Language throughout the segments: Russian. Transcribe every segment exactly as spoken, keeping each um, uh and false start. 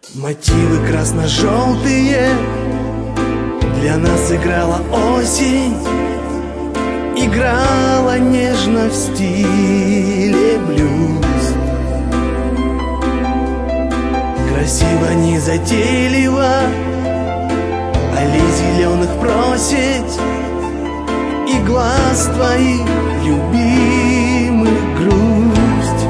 Мотивы красно-желтые для нас играла осень, играла нежно в стиле блюз. Красиво, незатейливо, аллей зеленых просить и глаз твоих любимых грусть.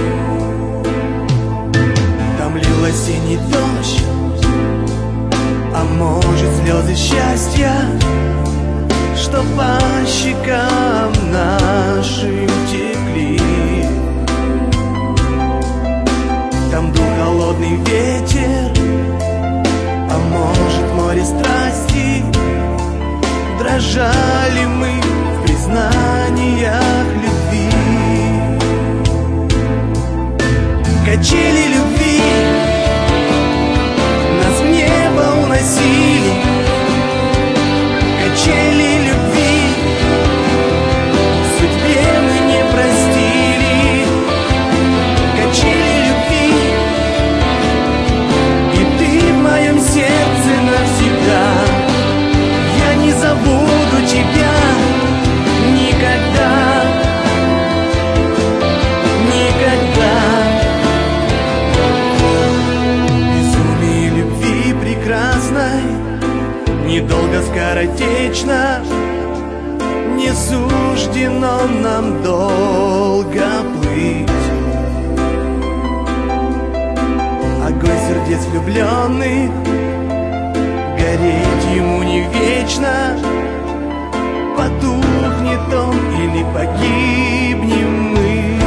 Там лил осенний дождь, а может слезы счастья, что по щекам нашим текли. Там дул холодный ветер, а может море страсти. Дрожали мы в признаниях любви. Качели любви нас в небо уносили. Качели любви судьбе мы не простили. Качели любви, и ты в моем сердце навсегда. Я не забуду тебя никогда, никогда. Безумие любви прекрасной недолго, скоротечно, не суждено нам долго плыть. Огонь сердец влюбленных гореть ему не вечно. Потухнет он или погибнем мы.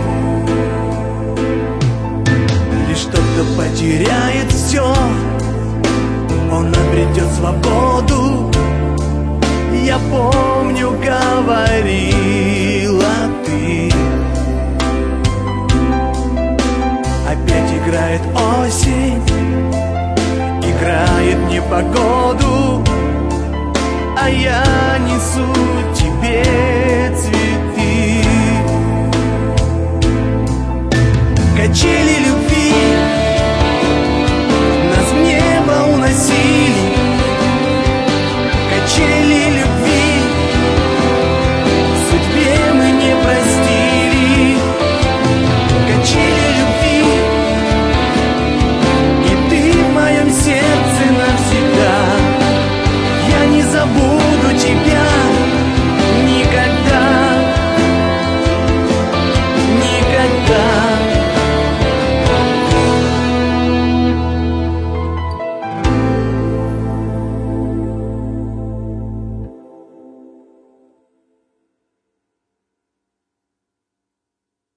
Лишь тот, кто потеряет все, он обретет свободу. Я помню, говорила ты. Опять играет осень, играет непогоду, а я несу тебе цветы. Качели любви нас в небо уносили. Качели любви судьбе мы не простили. Качели